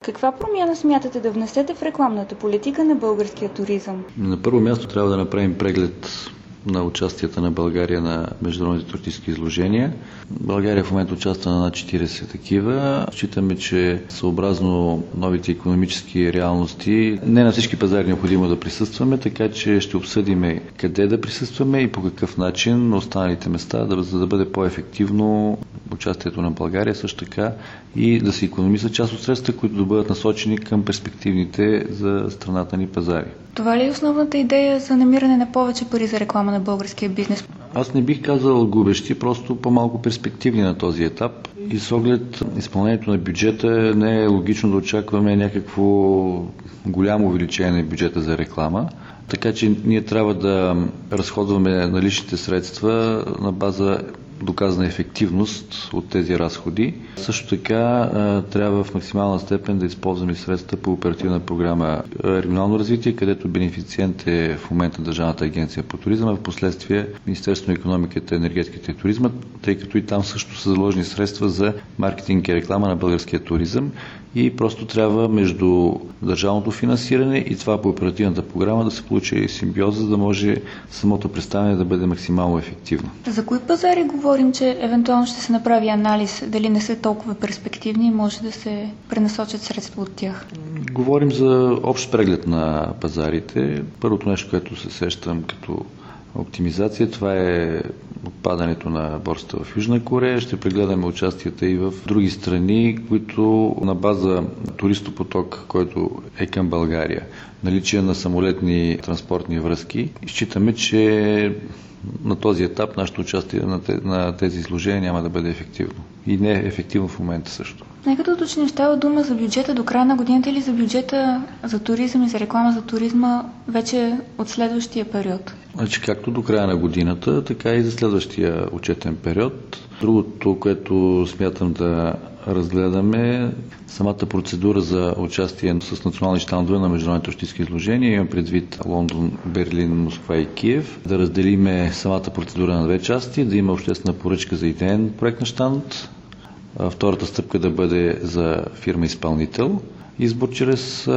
Каква промяна смятате да внесете в рекламната политика на българския туризъм? На първо място трябва да направим преглед на участията на България на международните туристически изложения. България в момента участва на над 40 такива. Считаме, че съобразно новите икономически реалности не на всички пазари е необходимо да присъстваме, така че ще обсъдим къде да присъстваме и по какъв начин на останалите места, за да бъде по-ефективно участието на България, също така и да се икономисат част от средствата, които да бъдат насочени към перспективните за страната ни пазари. Това ли е основната идея за намиране на повече пари за реклама на българския бизнес? Аз не бих казал губещи, просто по-малко перспективни на този етап. И с оглед изпълнението на бюджета не е логично да очакваме някакво голямо увеличение на бюджета за реклама. Така че ние трябва да разходваме наличните средства на база доказана ефективност от тези разходи. Също така трябва в максимална степен да използваме средства по оперативна програма регионално развитие, където бенефициент е в момента Държавната агенция по туризъм, а в последствие Министерството на икономиката, енергетиката и туризма, тъй като и там също са заложени средства за маркетинг и реклама на българския туризъм и просто трябва между държавното финансиране и това по оперативната програма да се получи симбиоза, за да може самото представяне да бъде максимално ефективно. За кои пазари говорим, че евентуално ще се направи анализ, дали не са толкова перспективни и може да се пренасочат средства от тях? Говорим за общ преглед на пазарите. Първото нещо, което се сещам като оптимизация, това е отпадането на борсата в Южна Корея. Ще прегледаме участията и в други страни, които на база туристопоток, който е към България, наличие на самолетни транспортни връзки, считаме, че на този етап нашето участие на тези изложения няма да бъде ефективно. И не е ефективно в момента също. Нека да уточним, става дума за бюджета до края на годината или за бюджета за туризъм и за реклама за туризма вече от следващия период? Значи както до края на годината, така и за следващия отчетен период. Другото, което смятам да разгледаме, самата процедура за участие с национални щандове на международните туристически изложения. Имам предвид Лондон, Берлин, Москва и Киев. Да разделиме самата процедура на две части, да има обществена поръчка за идеен проект на щанд. Втората стъпка да бъде за фирма-изпълнител. Избор чрез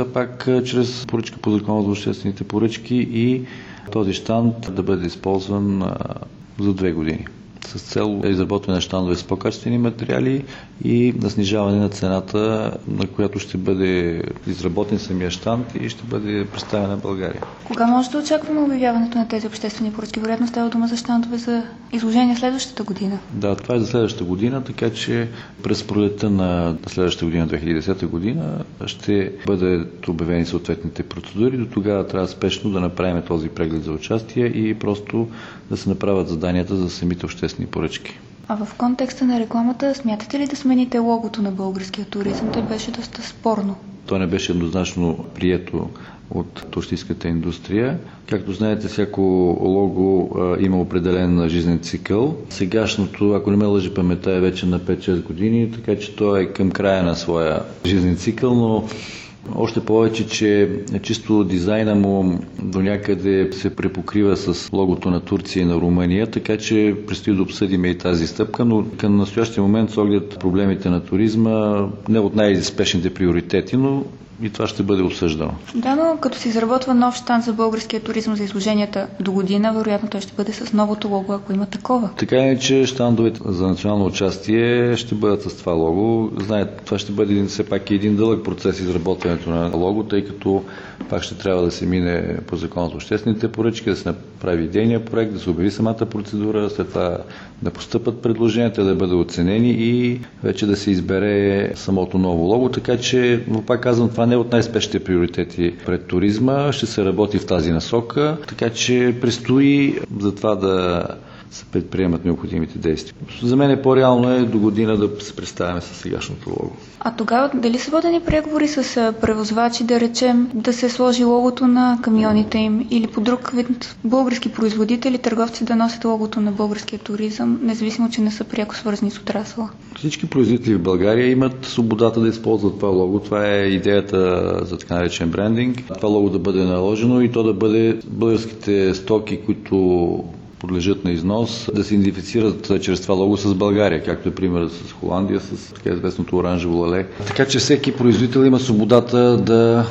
поръчка по закона за обществените поръчки и този щанд да бъде използван за 2 години. С цел изработване на щандове с по-качествени материали и на снижаване на цената, на която ще бъде изработен самия щанд и ще бъде представен на България. Кога може да очакваме обявяването на тези обществени поръчки? Вероятно става дума за щандове за изложение следващата година. Да, това е за следващата година, така че през пролетта на следващата година, 2010 година, ще бъдат обявени съответните процедури. До тогава трябва спешно да направим този преглед за участие и просто да се направят заданията за самите обществени поръчки. А в контекста на рекламата, смятате ли да смените логото на българския туризъм? Той беше доста спорно. То не беше еднозначно прието от туристическата индустрия. Както знаете, всяко лого има определен жизнен цикъл. Сегашното, ако не ме лъжи паметта, е вече на 5-6 години, така че то е към края на своя жизнен цикъл, но още повече, че чисто дизайна му до някъде се препокрива с логото на Турция и на Румъния, така че предстои да обсъдим и тази стъпка, но към настоящия момент с оглед проблемите на туризма не от най-спешните приоритети, но и това ще бъде обсъждано. Да, но като се изработва нов щанд за българския туризъм за изложенията до година, вероятно той ще бъде с новото лого, ако има такова. Така е, че щандовете за национално участие ще бъдат с това лого. Знаете, това ще бъде все пак един дълъг процес изработването на лого, тъй като пак ще трябва да се мине по закон за обществените поръчки, да се направи идейния проект, да се обяви самата процедура, след това да постъпат предложенията, да бъдат оценени и вече да се избере самото ново лого. Така че, но пак казвам, това не е от най-спешните приоритети пред туризма. Ще се работи в тази насока, така че предстои за това да се предприемат необходимите действия. За мен е по-реално до година да се представяме с сегашното лого. А тогава дали са водени преговори с превозвачи, да речем, да се сложи логото на камионите им или по друг вид български производители, търговци да носят логото на българския туризъм, независимо, че не са пряко свързани с отрасъла? Всички производители в България имат свободата да използват това лого. Това е идеята за така наречен брандинг. Това лого да бъде наложено и то да бъде българските стоки, които подлежат на износ, да се идентифицират чрез това лого с България, както е примерът с Холандия, с така известното оранжево лале. Така че всеки производител има свободата да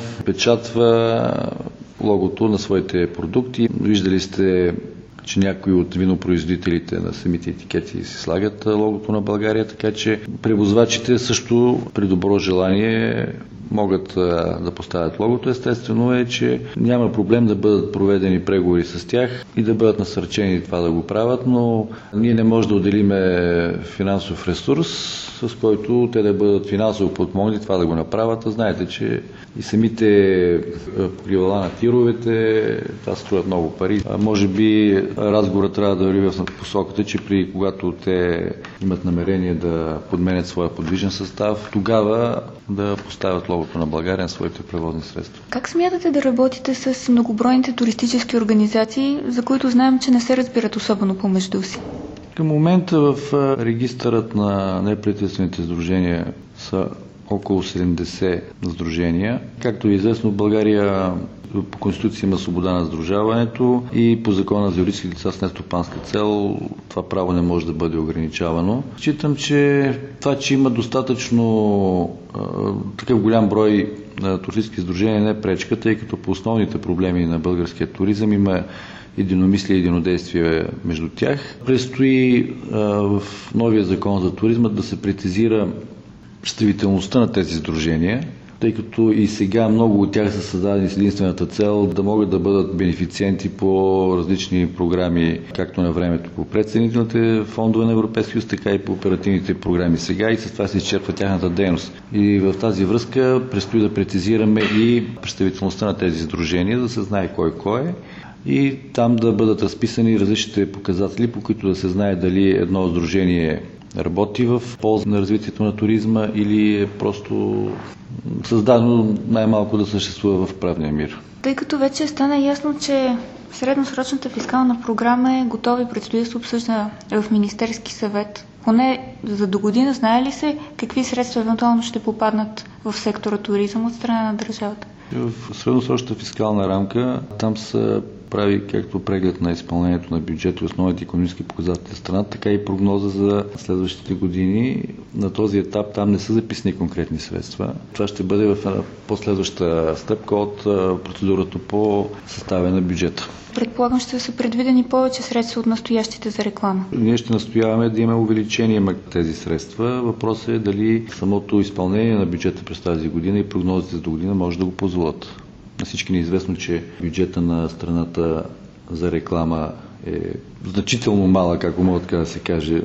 печатва логото на своите продукти. Виждали сте, че някои от винопроизводителите на самите етикети си слагат логото на България, така че превозвачите също при добро желание могат да поставят логото. Естествено е, че няма проблем да бъдат проведени преговори с тях и да бъдат насърчени това да го правят, но ние не можем да отделиме финансов ресурс, с който те да бъдат финансово подпомогнати това да го направят. Знаете, че и самите покривала на тировете, това струват много пари. Може би разговорът трябва да върви в посоката, че когато те имат намерение да подменят своя подвижен състав, тогава да поставят логото на България на своите превозни средства. Как смятате да работите с многобройните туристически организации, за които знаем, че не се разбират особено помежду си? Към момента в регистърът на неправителствените сдружения са около 70 сдружения. Както е известно, в България по Конституция има свобода на сдружаването и по закона за юридически лица с нестопанска цел това право не може да бъде ограничавано. Считам, че това, че има достатъчно такъв голям брой туристически сдружения не е пречка, тъй като по основните проблеми на българския туризъм има единомислие и единодействие между тях. Предстои в новия закон за туризма да се прецизира представителността на тези сдружения, тъй като и сега много от тях са създадени с единствената цел да могат да бъдат бенефициенти по различни програми, както на времето по предсъединителните фондове на Европейския съюз, така и по оперативните програми сега, и с това се изчерпва тяхната дейност. И в тази връзка предстои да прецизираме и представителността на тези сдружения, да се знае кой е, и там да бъдат разписани различните показатели, по които да се знае дали едно сдружение работи в полза на развитието на туризма или е просто създадено най-малко да съществува в правния мир. Тъй като вече стана ясно, че средносрочната фискална програма е готова и предстои да се обсъжда в Министерски съвет, поне за до година знае ли се какви средства евентуално ще попаднат в сектора туризъм от страна на държавата? В средносрочната фискална рамка там са прави както преглед на изпълнението на бюджета и основните икономически показатели в страната, така и прогноза за следващите години. На този етап там не са записани конкретни средства. Това ще бъде в последваща стъпка от процедурата по съставяне на бюджета. Предполагам, ще са предвидени повече средства от настоящите за реклама. Ние ще настояваме да има увеличение на тези средства. Въпросът е дали самото изпълнение на бюджета през тази година и прогнозите за до година може да го позволят. На всички ни е известно, че бюджета на страната за реклама е значително малък, ако мога така да се каже,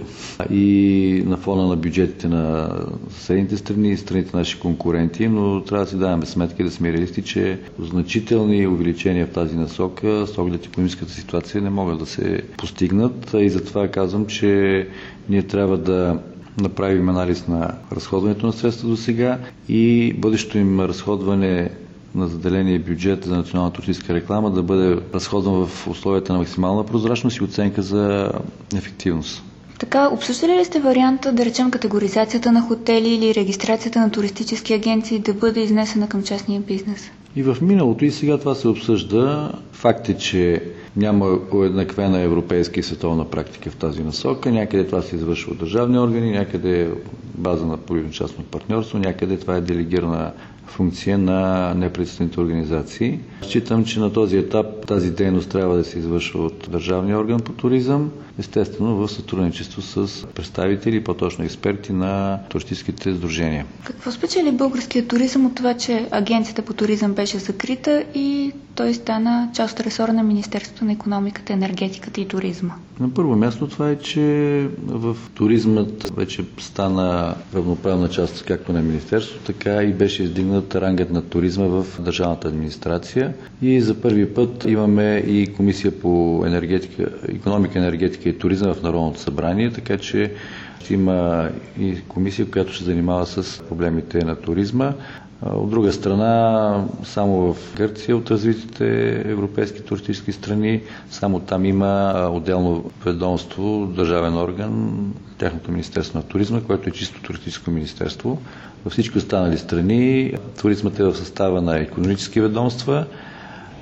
и на фона на бюджетите на съседните страни и страните наши конкуренти, но трябва да си даваме сметка и да сме реалисти, че значителни увеличения в тази насока с оглед икономическата ситуация не могат да се постигнат, и затова казвам, че ние трябва да направим анализ на разходването на средства до сега и бъдещето им разходване на заделения бюджет за национална туристическа реклама да бъде разходван в условията на максимална прозрачност и оценка за ефективност. Така, обсъждали ли сте варианта, да речем, категоризацията на хотели или регистрацията на туристически агенции да бъде изнесена към частния бизнес? И в миналото, и сега това се обсъжда. Факт е, че няма уеднаквена европейска и световна практика в тази насока. Някъде това се извършва от държавни органи, някъде е база на публично-частно партньорство, някъде това е делегирана функция на неправителствените организации. Считам, че на този етап тази дейност трябва да се извършва от държавния орган по туризъм, естествено в сътрудничество с представители, по-точно експерти на туристическите сдружения. Какво спечели българския туризъм от това, че агенцията по туризъм беше закрита и той стана част от ресора на Министерството на икономиката, енергетиката и туризма? На първо място това е, че в туризмът вече стана равноправна част както на Министерството, така и беше издигнат рангът на туризма в държавната администрация. И за първи път имаме и комисия по икономика, енергетика и туризъм в Народното събрание, така че ще има и комисия, която ще занимава с проблемите на туризма. От друга страна, само в Гърция от развитите европейски туристически страни, само там има отделно ведомство, държавен орган, тяхното Министерство на туризма, което е чисто туристическо министерство. Във всички останали страни туризмът е в състава на икономически ведомства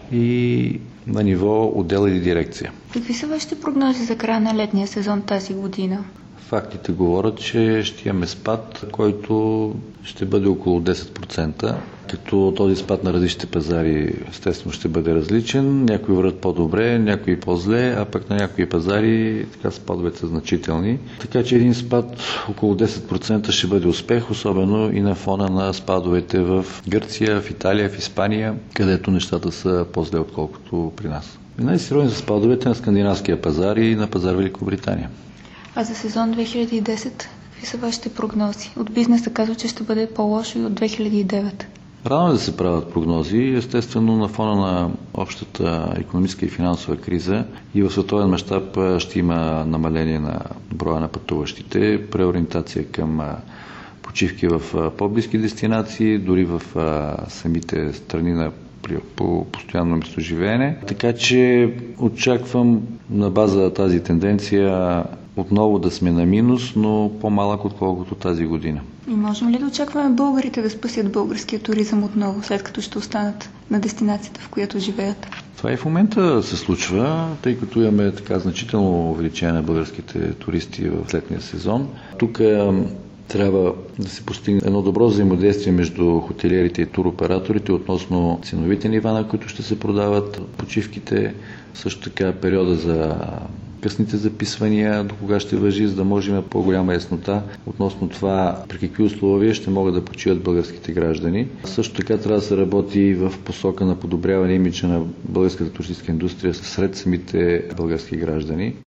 и на ниво отдел или дирекция. Какви са вашите прогнози за края на летния сезон тази година? Фактите говорят, че ще имаме спад, който ще бъде около 10%, като този спад на различните пазари естествено ще бъде различен. Някои върват по-добре, някои по-зле, а пък на някои пазари така спадовете са значителни. Така че един спад около 10% ще бъде успех, особено и на фона на спадовете в Гърция, в Италия, в Испания, където нещата са по-зле, отколкото при нас. Най-сериозни са спадовете на скандинавския пазар и на пазар Великобритания. А за сезон 2010, какви са вашите прогнози? От бизнеса казва, че ще бъде по-лошо и от 2009. Рано е да се правят прогнози. Естествено, на фона на общата икономическа и финансова криза и в световен мащаб ще има намаление на броя на пътуващите, преориентация към почивки в по-близки дестинации, дори в самите страни по постоянно местоживеене. Така че очаквам на база на тази тенденция отново да сме на минус, но по-малък отколкото тази година. И можем ли да очакваме българите да спасят българския туризъм отново, след като ще останат на дестинацията, в която живеят? Това и в момента се случва, тъй като имаме така значително увеличение на българските туристи в летния сезон. Тук трябва да се постигне едно добро взаимодействие между хотелиерите и туроператорите относно ценовите нива, на които ще се продават почивките, също така периода за късните записвания, до кога ще важи, за да може да има по-голяма яснота относно това при какви условия ще могат да почиват българските граждани. Също така трябва да се работи в посока на подобряване имиджа на българската туристическа индустрия сред самите български граждани.